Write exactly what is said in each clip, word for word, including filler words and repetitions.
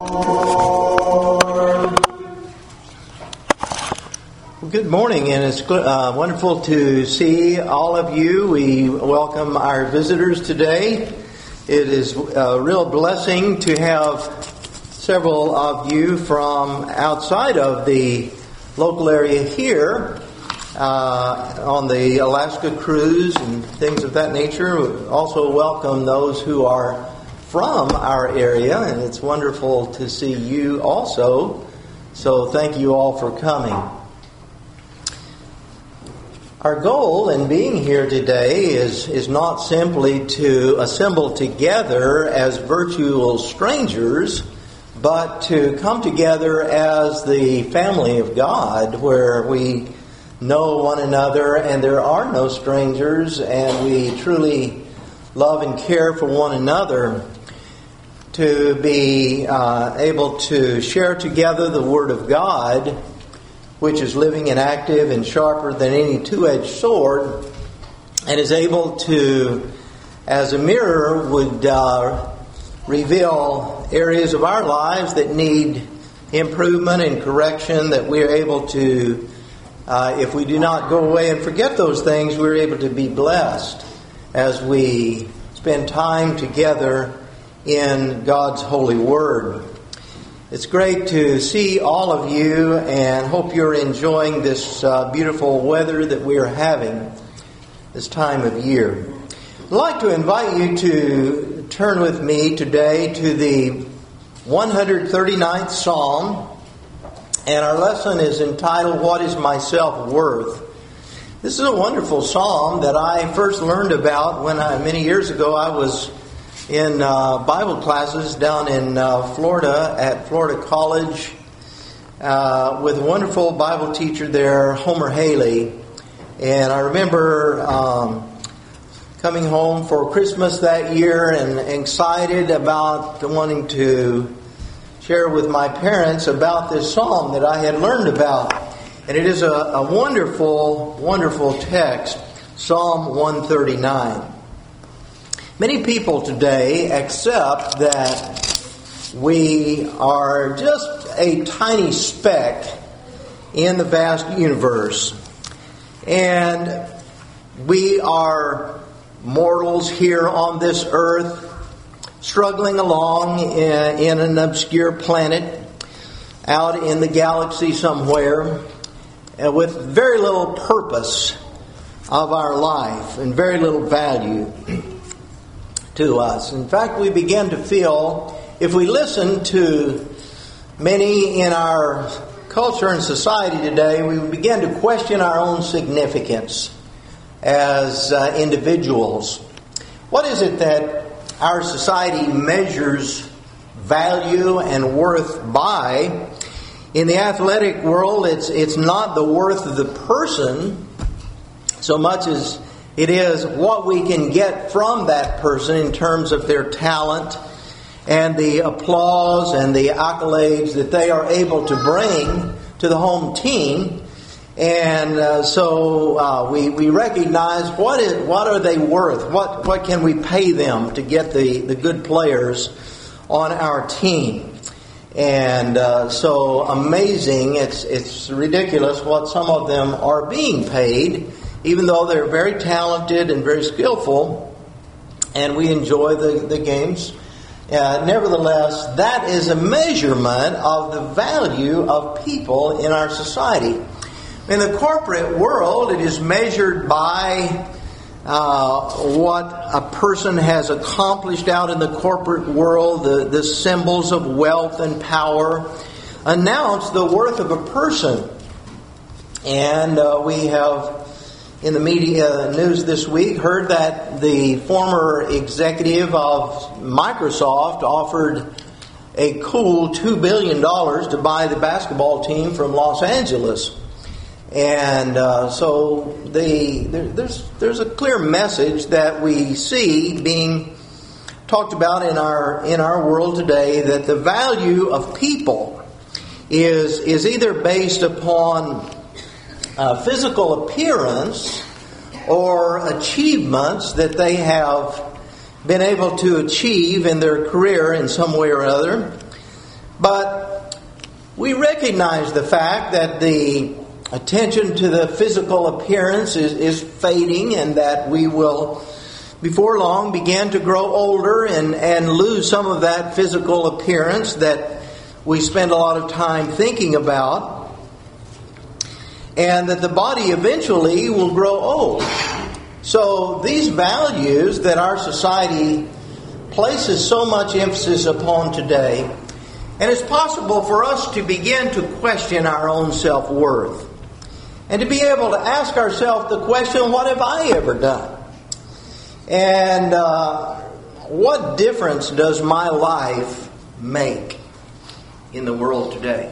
Good morning, and it's uh, wonderful to see all of you. We welcome our visitors today. It is a real blessing to have several of you from outside of the local area here uh, on the Alaska cruise and things of that nature. We also welcome those who are from our area, and it's wonderful to see you also. So thank you all for coming. Our goal in being here today is, is not simply to assemble together as virtual strangers, but to come together as the family of God, where we know one another and there are no strangers, and we truly love and care for one another, to be uh, able to share together the Word of God, which is living and active and sharper than any two-edged sword, and is able to, as a mirror, would uh, reveal areas of our lives that need improvement and correction, that we are able to, uh, if we do not go away and forget those things, we're able to be blessed as we spend time together in God's holy Word. It's great to see all of you, and hope you're enjoying this uh, beautiful weather that we are having this time of year. I'd like to invite you to turn with me today to the one hundred thirty-ninth Psalm, and our lesson is entitled, What is My Self-Worth? This is a wonderful psalm that I first learned about when I, many years ago, I was in uh, Bible classes down in uh, Florida at Florida College uh, with a wonderful Bible teacher there, Homer Haley. And I remember um, coming home for Christmas that year and excited about wanting to share with my parents about this psalm that I had learned about. And it is a, a wonderful, wonderful text, Psalm one thirty-nine. Many people today accept that we are just a tiny speck in the vast universe. And we are mortals here on this earth, struggling along in, in an obscure planet out in the galaxy somewhere, uh, with very little purpose of our life and very little value to us. In fact, we begin to feel, if we listen to many in our culture and society today, we begin to question our own significance as uh, individuals. What is it that our society measures value and worth by? In the athletic world, it's it's not the worth of the person so much as it is what we can get from that person in terms of their talent and the applause and the accolades that they are able to bring to the home team. And uh, so uh, we we recognize what is what are they worth? What what can we pay them to get the, the good players on our team? And uh, so amazing, it's it's ridiculous what some of them are being paid, even though they're very talented and very skillful, and we enjoy the, the games. Uh, nevertheless, that is a measurement of the value of people in our society. In the corporate world, it is measured by uh, what a person has accomplished out in the corporate world. The, the symbols of wealth and power announce the worth of a person. And uh, we have, in the media news this week, heard that the former executive of Microsoft offered a cool two billion dollars to buy the basketball team from Los Angeles. And uh, so the, there, there's there's a clear message that we see being talked about in our in our world today, that the value of people is is either based upon uh, physical appearance or achievements that they have been able to achieve in their career in some way or other. But we recognize the fact that the attention to the physical appearance is, is fading, and that we will, before long, begin to grow older and, and lose some of that physical appearance that we spend a lot of time thinking about, and that the body eventually will grow old. So these values that our society places so much emphasis upon today, and it's possible for us to begin to question our own self-worth, and to be able to ask ourselves the question, what have I ever done? And uh, what difference does my life make in the world today?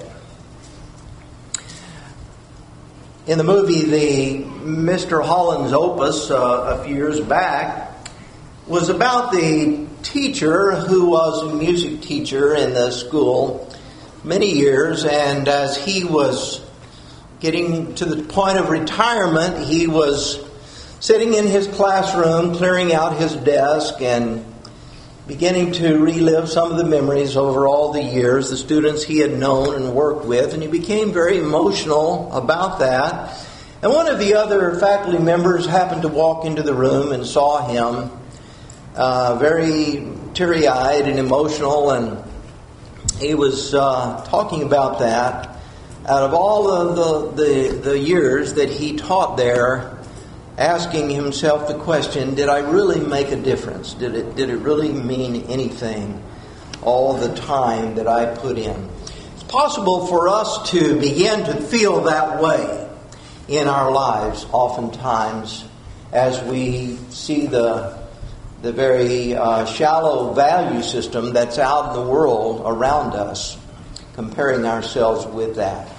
In the movie, the Mister Holland's Opus, uh, a few years back, was about the teacher who was a music teacher in the school many years, and as he was getting to the point of retirement, he was sitting in his classroom, clearing out his desk and beginning to relive some of the memories over all the years, the students he had known and worked with, and he became very emotional about that. And one of the other faculty members happened to walk into the room and saw him uh, very teary-eyed and emotional, and he was uh, talking about that. Out of all of the, the, the years that he taught there, asking himself the question, did I really make a difference? Did it, did it really mean anything all the time that I put in? It's possible for us to begin to feel that way in our lives oftentimes as we see the, the very uh, shallow value system that's out in the world around us, comparing ourselves with that.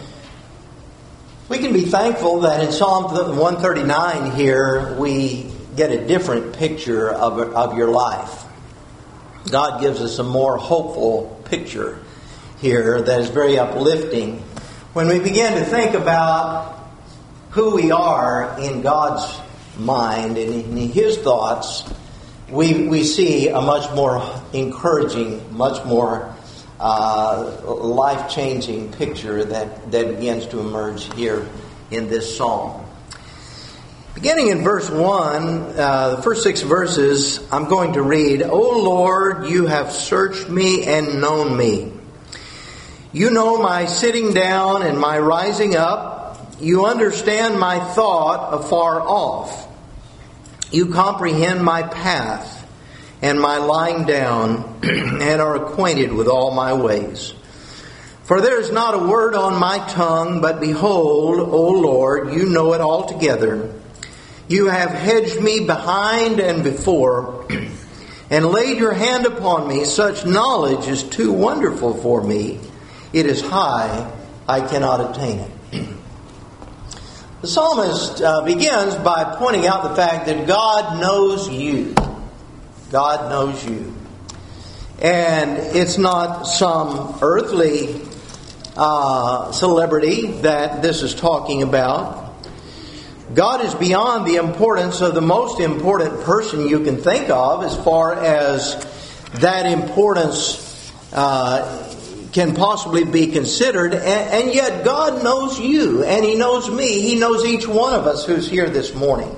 We can be thankful that in Psalm one thirty-nine here we get a different picture of, of your life. God gives us a more hopeful picture here that is very uplifting. When we begin to think about who we are in God's mind and in His thoughts, we, we see a much more encouraging, much more Uh, life-changing picture that, that begins to emerge here in this psalm. Beginning in verse one, uh, the first six verses, I'm going to read, O Lord, you have searched me and known me. You know my sitting down and my rising up. You understand my thought afar off. You comprehend my path and my lying down, and are acquainted with all my ways. For there is not a word on my tongue, but behold, O Lord, you know it altogether. You have hedged me behind and before, and laid your hand upon me. Such knowledge is too wonderful for me. It is high, I cannot attain it. The psalmist uh, begins by pointing out the fact that God knows you. God knows you. And it's not some earthly uh, celebrity that this is talking about. God is beyond the importance of the most important person you can think of as far as that importance uh, can possibly be considered. And, and yet God knows you, and He knows me. He knows each one of us who's here this morning.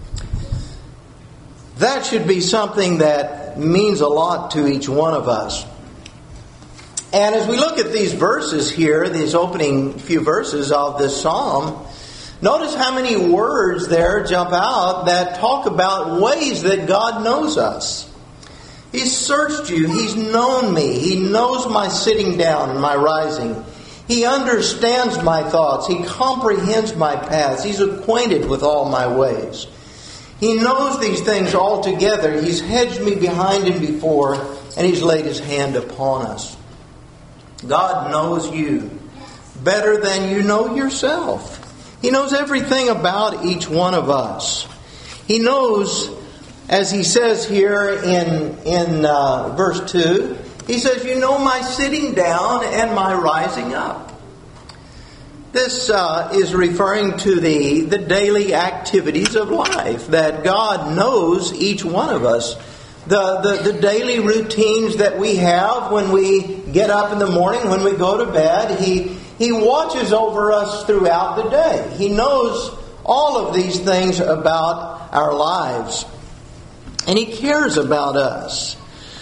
That should be something that means a lot to each one of us. And as we look at these verses here, these opening few verses of this psalm, notice how many words there jump out that talk about ways that God knows us. He's searched you. He's known me. He knows my sitting down and my rising. He understands my thoughts. He comprehends my paths. He's acquainted with all my ways. He knows these things all together. He's hedged me behind and before, and He's laid His hand upon us. God knows you better than you know yourself. He knows everything about each one of us. He knows, as He says here in, in uh, verse two, He says, you know my sitting down and my rising up. This uh, is referring to the, the daily activities of life, that God knows each one of us the, the, the daily routines that we have when we get up in the morning, when we go to bed. He, he watches over us throughout the day. He knows all of these things about our lives. And He cares about us.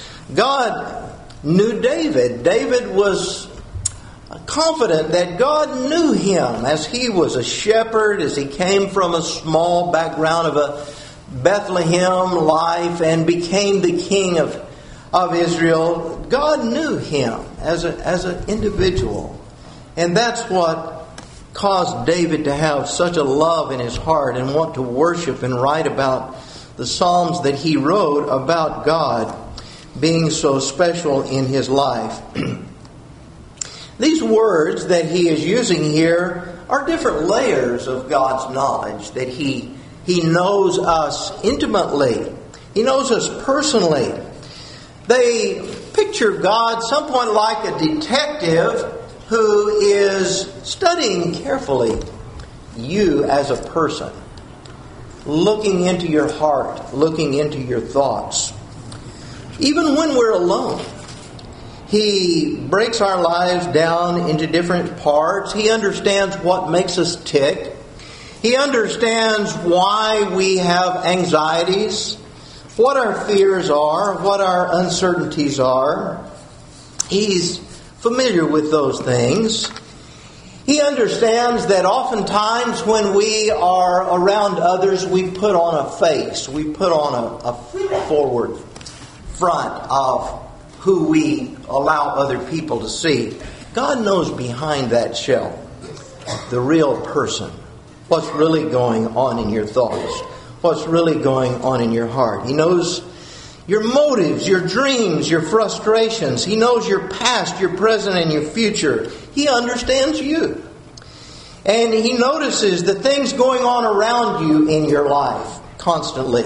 God knew David. David was confident that God knew him as he was a shepherd, as he came from a small background of a Bethlehem life and became the king of, of Israel. God knew him as a, as an individual. And that's what caused David to have such a love in his heart and want to worship and write about the Psalms that he wrote about God being so special in his life. These words that he is using here are different layers of God's knowledge, that he, he knows us intimately. He knows us personally. They picture God somewhat like a detective who is studying carefully you as a person, looking into your heart, looking into your thoughts. Even when we're alone, He breaks our lives down into different parts. He understands what makes us tick. He understands why we have anxieties, what our fears are, what our uncertainties are. He's familiar with those things. He understands that oftentimes when we are around others, we put on a face, we put on a, a forward front of who we allow other people to see. God knows behind that shell the real person, what's really going on in your thoughts, what's really going on in your heart. He knows your motives, your dreams, your frustrations. He knows your past, your present, and your future. He understands you. And He notices the things going on around you in your life constantly,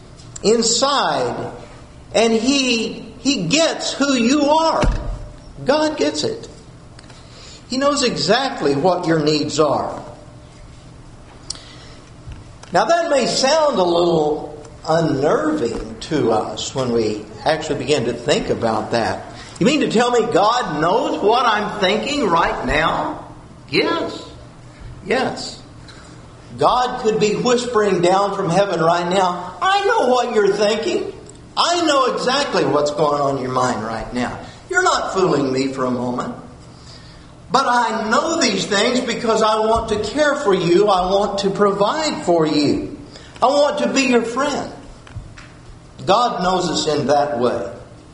inside. And He He gets who you are. God gets it. He knows exactly what your needs are. Now that may sound a little unnerving to us when we actually begin to think about that. You mean to tell me God knows what I'm thinking right now? Yes. Yes. God could be whispering down from heaven right now, I know what you're thinking. I know exactly what's going on in your mind right now. You're not fooling me for a moment. But I know these things because I want to care for you. I want to provide for you. I want to be your friend. God knows us in that way.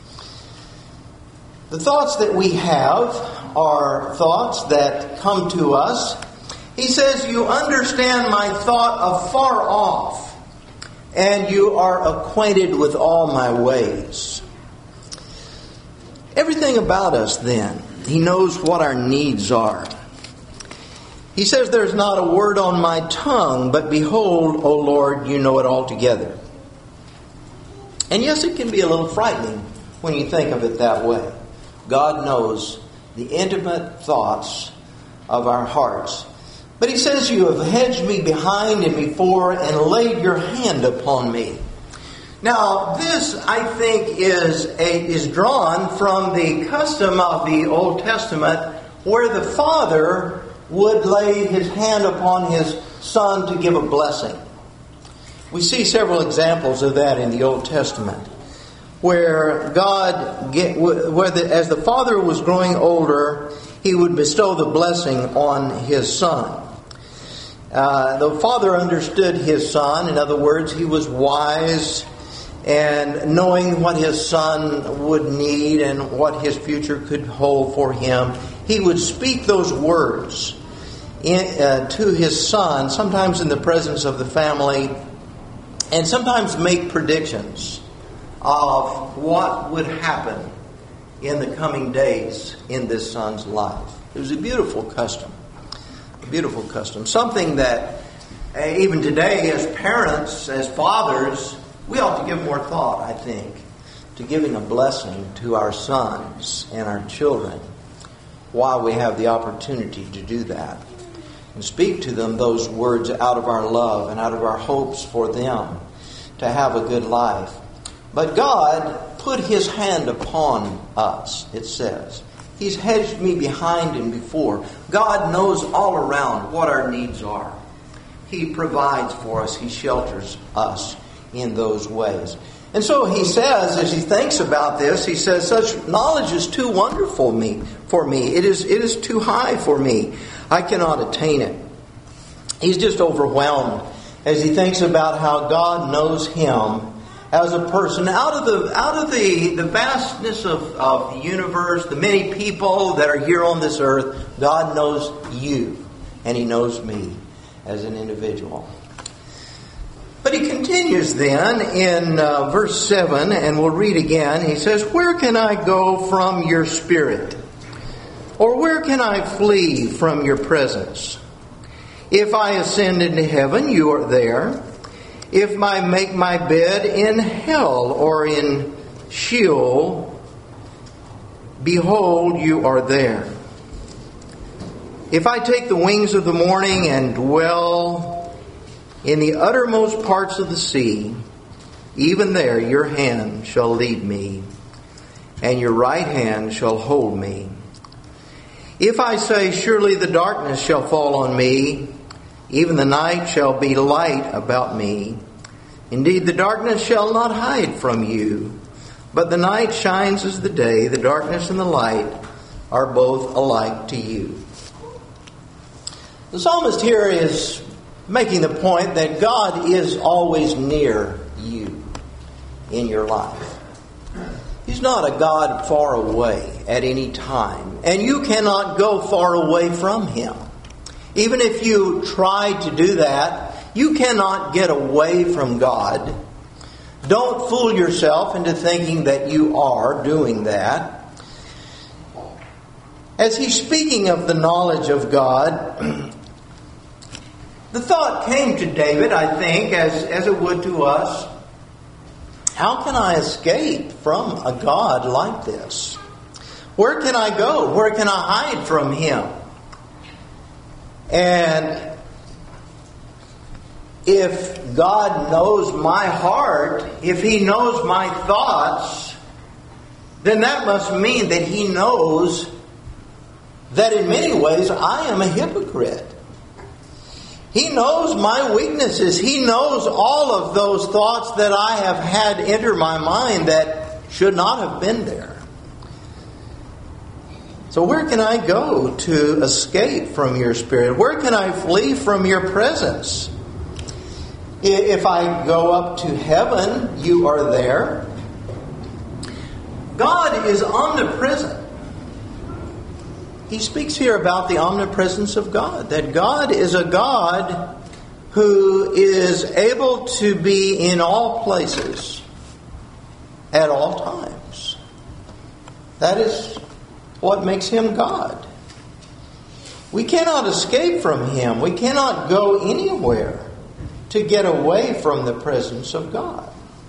The thoughts that we have are thoughts that come to us. He says, you understand my thought afar off, and you are acquainted with all my ways. Everything about us then, He knows what our needs are. He says, there's not a word on my tongue, but behold, O Lord, you know it altogether. And yes, it can be a little frightening when you think of it that way. God knows the intimate thoughts of our hearts. But He says, you have hedged me behind and before and laid your hand upon me. Now, this, I think, is a, is drawn from the custom of the Old Testament where the father would lay his hand upon his son to give a blessing. We see several examples of that in the Old Testament, where God, get, where the, as the father was growing older, He would bestow the blessing on his son. Uh, the father understood his son. In other words, he was wise, and knowing what his son would need and what his future could hold for him, he would speak those words in, uh, to his son, sometimes in the presence of the family, and sometimes make predictions of what would happen in the coming days in this son's life. It was a beautiful custom. A beautiful custom. Something that uh, even today as parents, as fathers, we ought to give more thought, I think, to giving a blessing to our sons and our children while we have the opportunity to do that. And speak to them those words out of our love and out of our hopes for them to have a good life. But God put His hand upon us, it says. He's hedged me behind and before. God knows all around what our needs are. He provides for us. He shelters us in those ways. And so he says, as he thinks about this, he says, such knowledge is too wonderful me for me. It is, it is too high for me. I cannot attain it. He's just overwhelmed as he thinks about how God knows him as a person. Out of the out of the, the vastness of, of the universe, the many people that are here on this earth, God knows you, and He knows me as an individual. But he continues then in uh, verse seven, and we'll read again. He says, where can I go from your spirit? Or where can I flee from your presence? If I ascend into heaven, you are there. If I make my bed in hell or in Sheol, behold, you are there. If I take the wings of the morning and dwell in the uttermost parts of the sea, even there your hand shall lead me, and your right hand shall hold me. If I say, surely the darkness shall fall on me, even the night shall be light about me. Indeed, the darkness shall not hide from you, but the night shines as the day. The darkness and the light are both alike to you. The psalmist here is making the point that God is always near you in your life. He's not a God far away at any time, and you cannot go far away from Him. Even if you try to do that, you cannot get away from God. Don't fool yourself into thinking that you are doing that. As he's speaking of the knowledge of God, the thought came to David, I think, as, as it would to us, how can I escape from a God like this? Where can I go? Where can I hide from Him? And if God knows my heart, if He knows my thoughts, then that must mean that He knows that in many ways I am a hypocrite. He knows my weaknesses. He knows all of those thoughts that I have had enter my mind that should not have been there. So where can I go to escape from your spirit? Where can I flee from your presence? If I go up to heaven, you are there. God is omnipresent. He speaks here about the omnipresence of God. That God is a God who is able to be in all places at all times. That is what makes Him God. We cannot escape from Him. We cannot go anywhere to get away from the presence of God.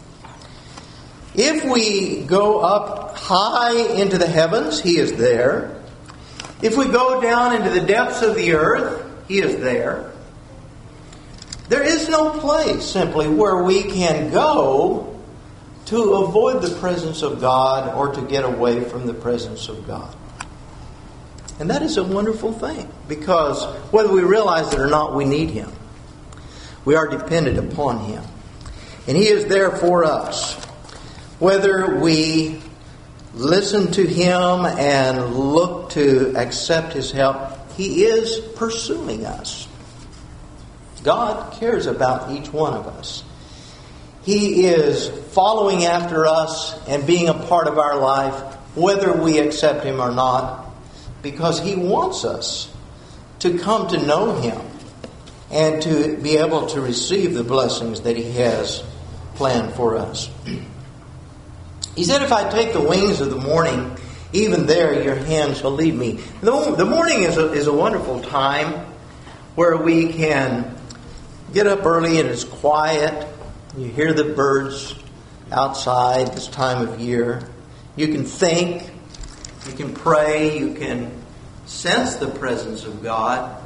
If we go up high into the heavens, He is there. If we go down into the depths of the earth, He is there. There is no place simply where we can go to avoid the presence of God or to get away from the presence of God. And that is a wonderful thing, because whether we realize it or not, we need Him. We are dependent upon Him. And He is there for us. Whether we listen to Him and look to accept His help, He is pursuing us. God cares about each one of us. He is following after us and being a part of our life, whether we accept Him or not, because He wants us to come to know Him and to be able to receive the blessings that He has planned for us. He said, if I take the wings of the morning, even there your hand shall lead me. The, the morning is a, is a wonderful time where we can get up early and it's quiet. You hear the birds outside this time of year. You can think. You can pray. You can sense the presence of God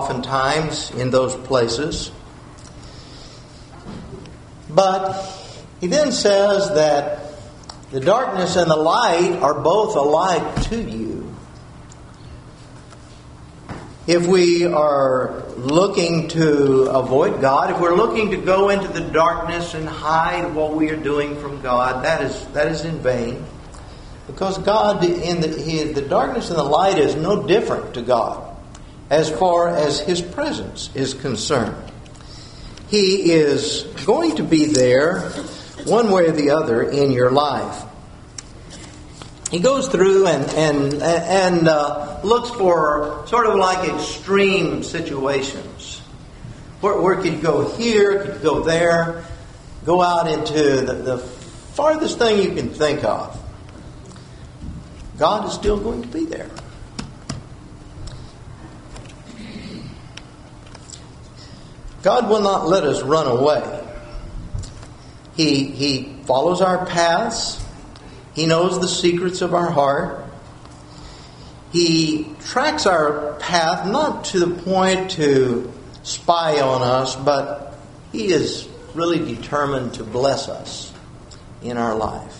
oftentimes in those places. But He then says that the darkness and the light are both alike to you. If we are looking to avoid God, if we're looking to go into the darkness and hide what we are doing from God, that is that is in vain. Because God, in the, he, the darkness and the light is no different to God as far as His presence is concerned. He is going to be there one way or the other in your life. He goes through and and and uh, looks for sort of like extreme situations. Where, where could you go here? Could you go there? Go out into the, the farthest thing you can think of. God is still going to be there. God will not let us run away. He, he follows our paths. He knows the secrets of our heart. He tracks our path not to the point to spy on us, but He is really determined to bless us in our life.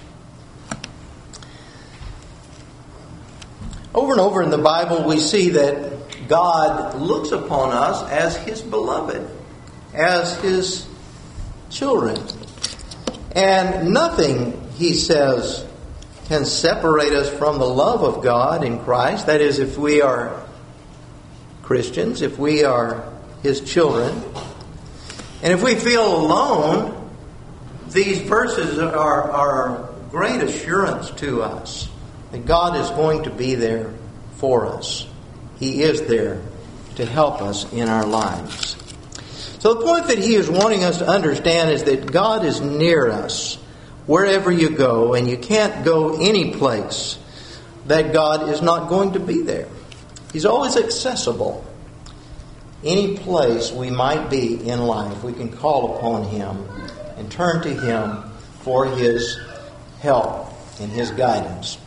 Over and over in the Bible we see that God looks upon us as His beloved, as His children. And nothing, He says, can separate us from the love of God in Christ. That is, if we are Christians, if we are His children. And if we feel alone, these verses are, are great assurance to us that God is going to be there for us. He is there to help us in our lives. So the point that he is wanting us to understand is that God is near us wherever you go, and you can't go any place that God is not going to be there. He's always accessible. Any place we might be in life, we can call upon Him and turn to Him for His help and His guidance.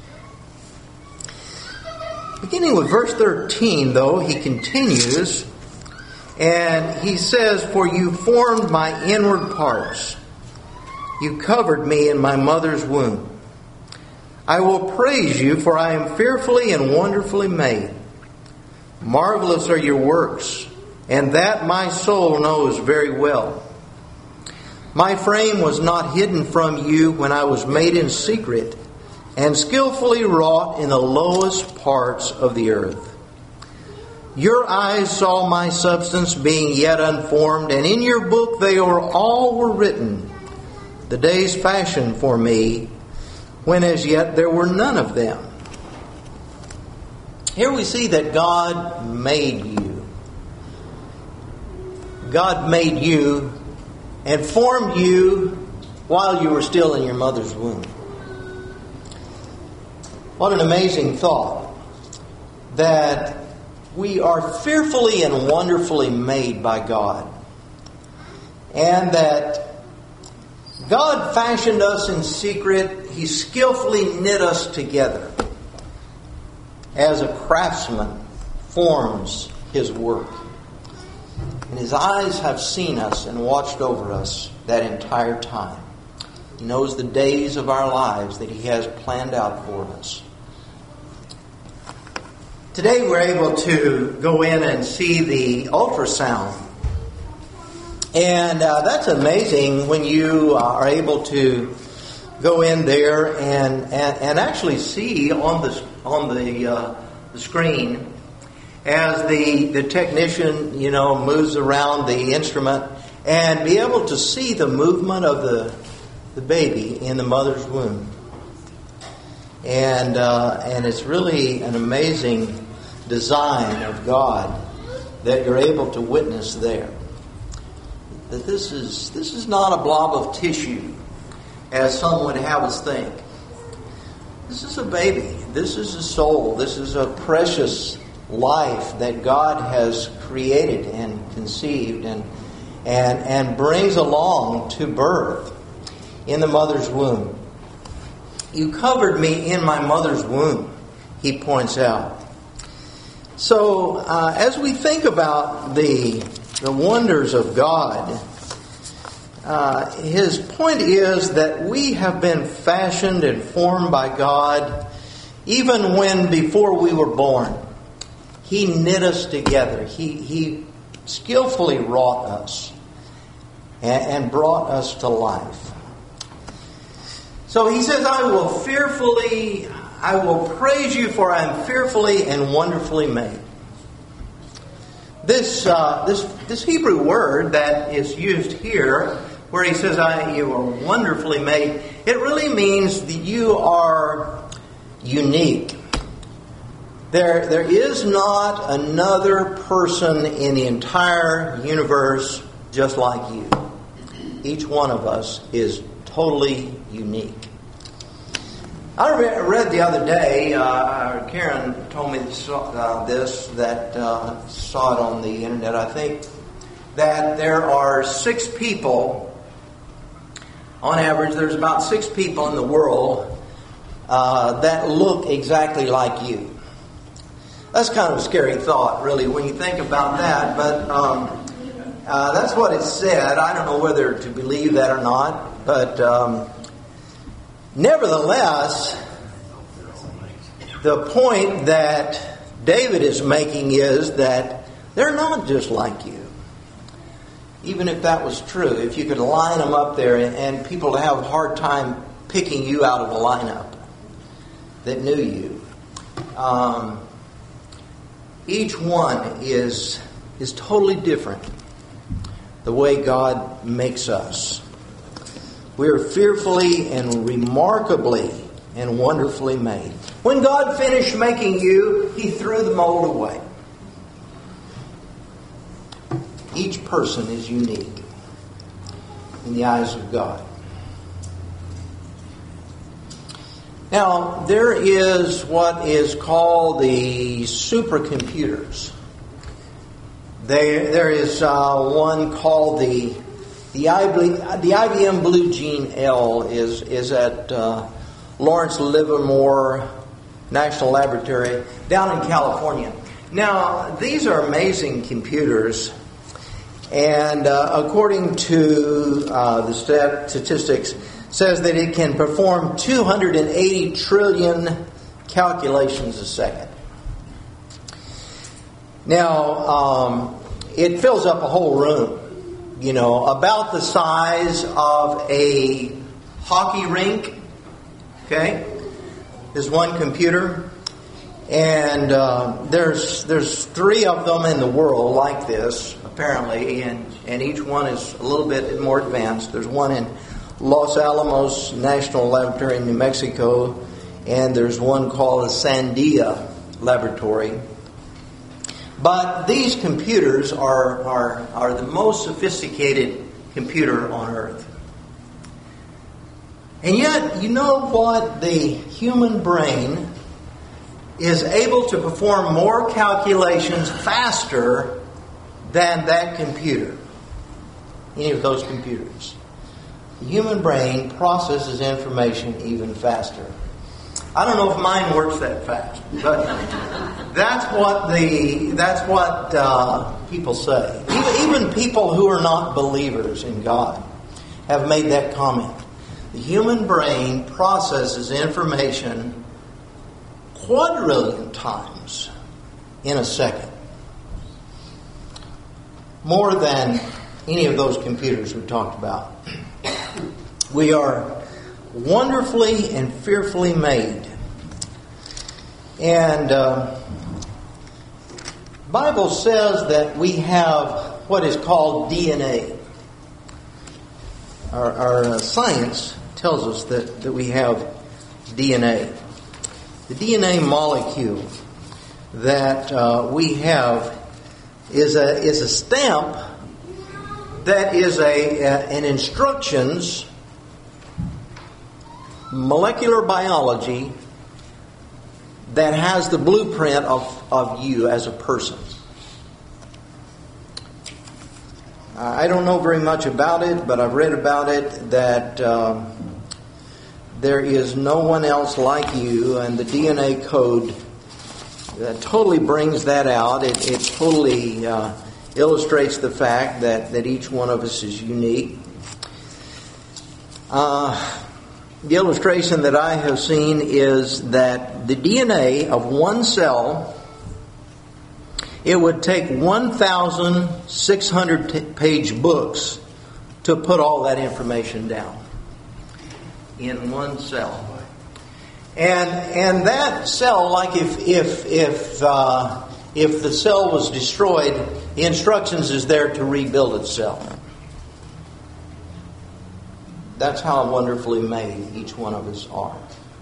Beginning with verse thirteen, though, he continues, and he says, "For you formed my inward parts. You covered me in my mother's womb. I will praise you, for I am fearfully and wonderfully made. Marvelous are your works, and that my soul knows very well. My frame was not hidden from you when I was made in secret, and skillfully wrought in the lowest parts of the earth. Your eyes saw my substance being yet unformed, and in your book they were all were written, the days fashioned for me, when as yet there were none of them." Here we see that God made you. God made you and formed you while you were still in your mother's womb. What an amazing thought, that we are fearfully and wonderfully made by God, and that God fashioned us in secret. He skillfully knit us together as a craftsman forms his work. And His eyes have seen us and watched over us that entire time. He knows the days of our lives that He has planned out for us. Today we're able to go in and see the ultrasound. And uh, that's amazing when you uh, are able to go in there and, and, and actually see on the on the, uh, the screen as the, the technician, you know, moves around the instrument, and be able to see the movement of the the baby in the mother's womb. And uh, and it's really an amazing design of God that you're able to witness there. That this is this is not a blob of tissue, as some would have us think. This is a baby. This is a soul. This is a precious life that God has created and conceived and and and brings along to birth in the mother's womb. You covered me in my mother's womb, he points out. So uh, as we think about the the wonders of God, uh, his point is that we have been fashioned and formed by God even when before we were born. He knit us together. He, he skillfully wrought us and, and brought us to life. So he says, I will fearfully, I will praise you, for I am fearfully and wonderfully made. This uh, this this Hebrew word that is used here, where he says, I, you are wonderfully made, it really means that you are unique. There, there is not another person in the entire universe just like you. Each one of us is totally unique. I read the other day, uh, Karen told me this, uh, this that uh, saw it on the internet, I think, that there are six people, on average, there's about six people in the world uh, that look exactly like you. That's kind of a scary thought, really, when you think about that, but um, uh, that's what it said. I don't know whether to believe that or not, but um, nevertheless, the point that David is making is that they're not just like you. Even if that was true, if you could line them up there and, and people have a hard time picking you out of a lineup that knew you, um, each one is is totally different. The way God makes us. We are fearfully and remarkably and wonderfully made. When God finished making you, He threw the mold away. Each person is unique in the eyes of God. Now, there is what is called the supercomputers. There, there is uh, one called the the I B, the I B M Blue Gene L is is at uh, Lawrence Livermore National Laboratory down in California. Now, these are amazing computers, and uh, according to uh, the statistics, says that it can perform two hundred eighty trillion calculations a second. Now, um, it fills up a whole room, you know, about the size of a hockey rink. Okay, there's one computer, and uh, there's there's three of them in the world like this, apparently, and and each one is a little bit more advanced. There's one in Los Alamos National Laboratory in New Mexico, and there's one called the Sandia Laboratory. But these computers are, are, are the most sophisticated computer on Earth. And yet, you know what? The human brain is able to perform more calculations faster than that computer. Any of those computers. The human brain processes information even faster. I don't know if mine works that fast, but that's what the that's what uh, people say. Even, even people who are not believers in God have made that comment. The human brain processes information quadrillion times in a second, more than any of those computers we talked about. We are wonderfully and fearfully made. And uh, the Bible says that we have what is called D N A. Our, our uh, science tells us that, that we have D N A. The D N A molecule that uh, we have is a is a stamp that is a, a an instructions molecular biology that has the blueprint of, of you as a person. I don't know very much about it, but I've read about it that um, there is no one else like you, and the D N A code that totally brings that out. It, it totally uh, illustrates the fact that, that each one of us is unique. Uh, the illustration that I have seen is that the D N A of one cell, it would take one thousand six hundred page books to put all that information down in one cell. And and that cell, like if if if uh, if the cell was destroyed, the instructions is there to rebuild itself. That's how wonderfully made each one of us are.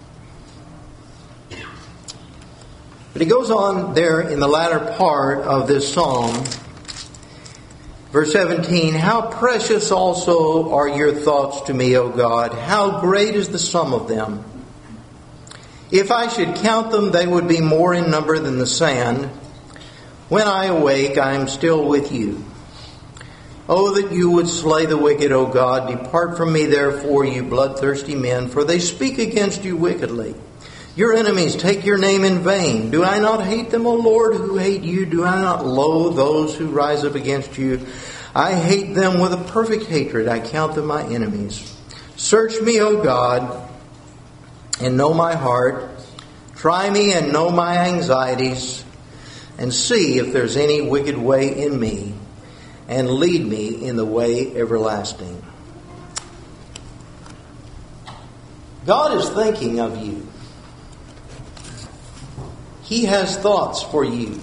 But he goes on there in the latter part of this psalm, verse seventeen, "How precious also are your thoughts to me, O God! How great is the sum of them! If I should count them, they would be more in number than the sand. When I awake, I am still with you. Oh, that you would slay the wicked, O God! Depart from me, therefore, you bloodthirsty men, for they speak against you wickedly. Your enemies take your name in vain. Do I not hate them, O Lord, who hate you? Do I not loathe those who rise up against you? I hate them with a perfect hatred. I count them my enemies. Search me, O God, and know my heart. Try me and know my anxieties, and see if there's any wicked way in me, and lead me in the way everlasting." God is thinking of you. He has thoughts for you.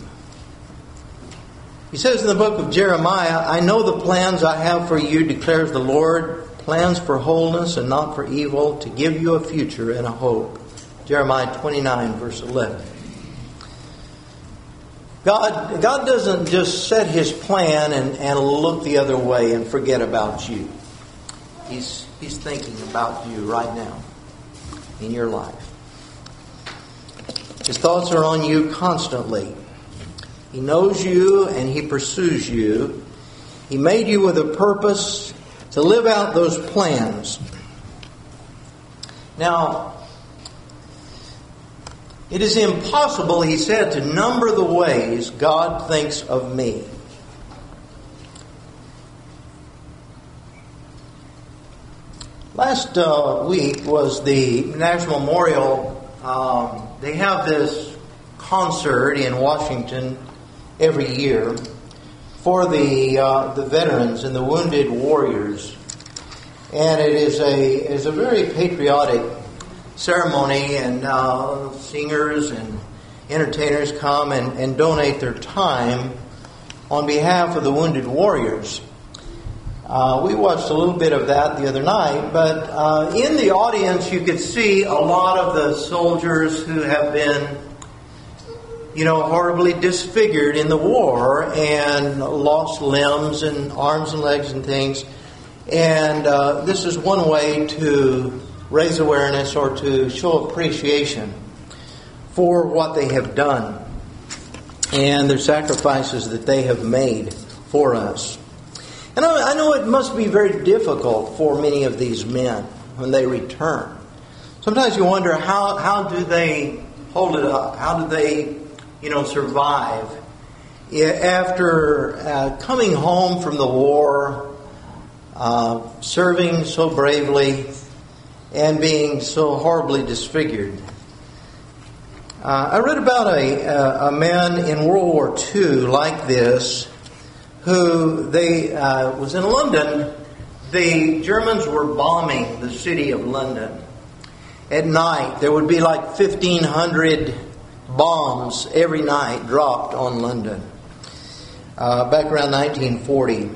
He says in the book of Jeremiah, "I know the plans I have for you, declares the Lord, plans for wholeness and not for evil, to give you a future and a hope." Jeremiah twenty-nine, verse eleven. God, God doesn't just set His plan and, and look the other way and forget about you. He's, he's thinking about you right now in your life. His thoughts are on you constantly. He knows you and He pursues you. He made you with a purpose to live out those plans. Now, it is impossible, he said, to number the ways God thinks of me. Last uh, week was the National Memorial. Um, they have this concert in Washington every year for the uh, the veterans and the wounded warriors, and it is a is a very patriotic ceremony, and uh, singers and entertainers come and, and donate their time on behalf of the wounded warriors. Uh, we watched a little bit of that the other night, but uh, in the audience you could see a lot of the soldiers who have been, you know, horribly disfigured in the war and lost limbs and arms and legs and things. And uh, this is one way to raise awareness or to show appreciation for what they have done and their sacrifices that they have made for us. And I know it must be very difficult for many of these men when they return. Sometimes you wonder, how, how do they hold it up? How do they, you know, survive after uh, coming home from the war, uh, serving so bravely, and being so horribly disfigured. Uh, I read about a, a man in World War Two like this, who they uh, was in London. The Germans were bombing the city of London. At night, there would be like fifteen hundred bombs every night dropped on London, uh, back around nineteen forty.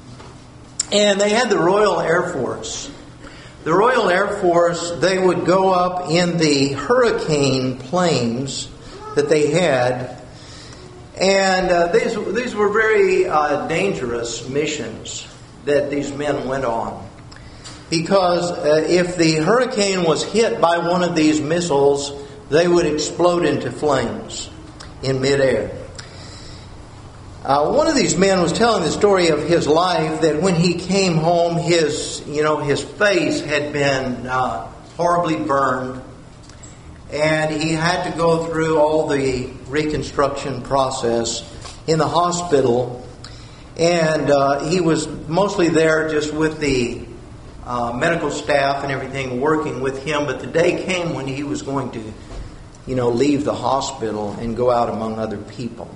And they had the Royal Air Force. The Royal Air Force, they would go up in the Hurricane planes that they had. And uh, these, these were very uh, dangerous missions that these men went on. Because uh, if the hurricane was hit by one of these missiles, they would explode into flames in midair. Uh, one of these men was telling the story of his life, that when he came home, his, you know, his face had been uh, horribly burned, and he had to go through all the reconstruction process in the hospital. And uh, he was mostly there just with the uh, medical staff and everything working with him, but the day came when he was going to, you know, leave the hospital and go out among other people.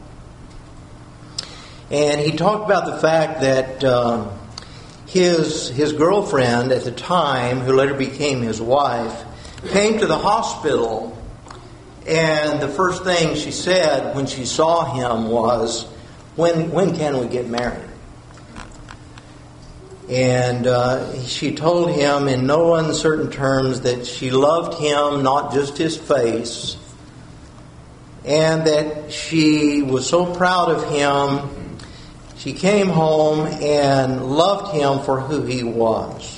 And he talked about the fact that um, his his girlfriend at the time, who later became his wife, came to the hospital, and the first thing she said when she saw him was, when when can we get married? And uh, she told him in no uncertain terms that she loved him, not just his face, and that she was so proud of him. She came home and loved him for who he was.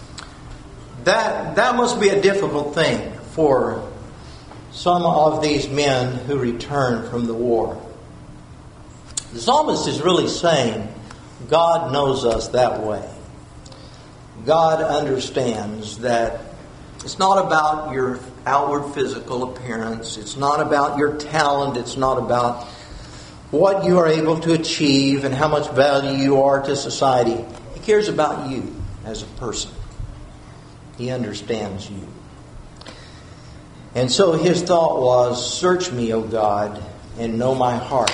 That that must be a difficult thing for some of these men who returned from the war. The psalmist is really saying, God knows us that way. God understands that it's not about your outward physical appearance. It's not about your talent. It's not about what you are able to achieve and how much value you are to society. He cares about you as a person. He understands you. And so his thought was, search me, O God, and know my heart,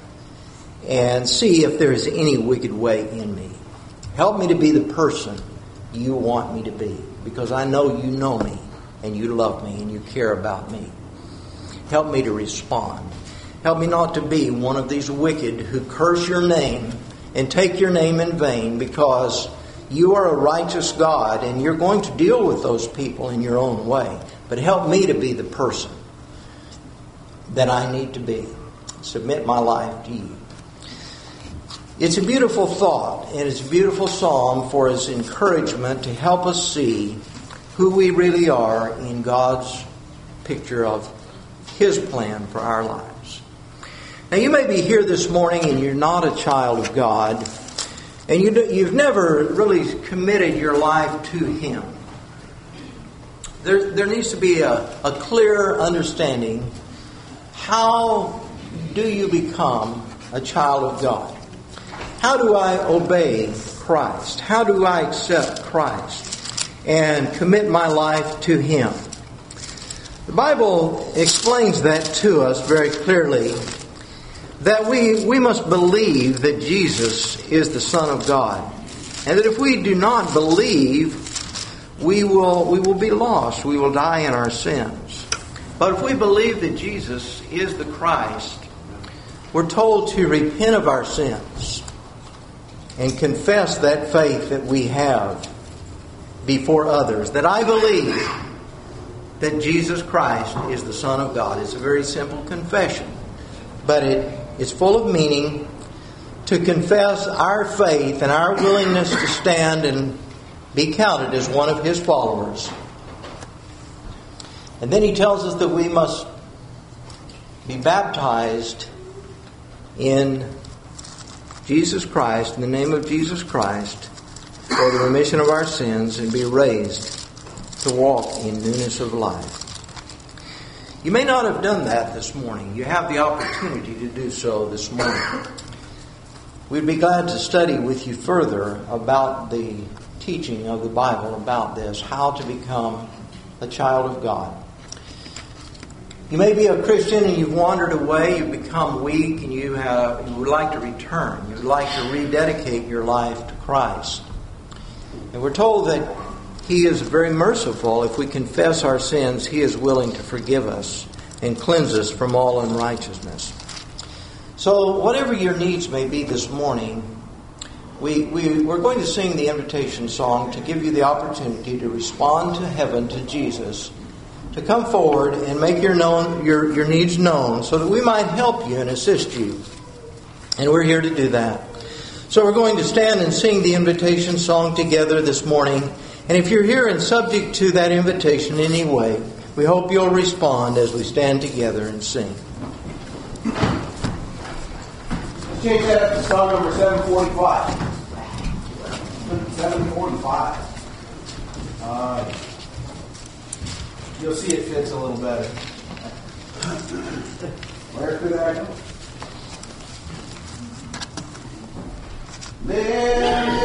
and see if there is any wicked way in me. Help me to be the person you want me to be, because I know you know me, and you love me, and you care about me. Help me to respond. Help me not to be one of these wicked who curse your name and take your name in vain, because you are a righteous God and you're going to deal with those people in your own way. But help me to be the person that I need to be. Submit my life to you. It's a beautiful thought, and it's a beautiful psalm for its encouragement to help us see who we really are in God's picture of His plan for our lives. Now, you may be here this morning and you're not a child of God, and you, you've never really committed your life to Him. There, there needs to be a, a clear understanding. How do you become a child of God? How do I obey Christ? How do I accept Christ and commit my life to Him? The Bible explains that to us very clearly, that we, we must believe that Jesus is the Son of God. And that if we do not believe, we will, we will be lost. We will die in our sins. But if we believe that Jesus is the Christ, we're told to repent of our sins and confess that faith that we have before others. That I believe that Jesus Christ is the Son of God. It's a very simple confession, but it is full of meaning to confess our faith and our willingness to stand and be counted as one of His followers. And then He tells us that we must be baptized in Jesus Christ, in the name of Jesus Christ, for the remission of our sins, and be raised to walk in newness of life. You may not have done that this morning. You have the opportunity to do so this morning. We'd be glad to study with you further about the teaching of the Bible about this, how to become a child of God. You may be a Christian and you've wandered away, you've become weak, and you, have, you would like to return. You would like to rededicate your life to Christ. And we're told that He is very merciful. If we confess our sins, He is willing to forgive us and cleanse us from all unrighteousness. So whatever your needs may be this morning, we, we, we're going to sing the invitation song to give you the opportunity to respond to heaven, to Jesus, to come forward and make your known your, your needs known so that we might help you and assist you. And we're here to do that. So we're going to stand and sing the invitation song together this morning. And if you're here and subject to that invitation in any way, we hope you'll respond as we stand together and sing. Let's change that up to song number seven forty-five. seven forty-five. Uh, you'll see it fits a little better. Where could I go? There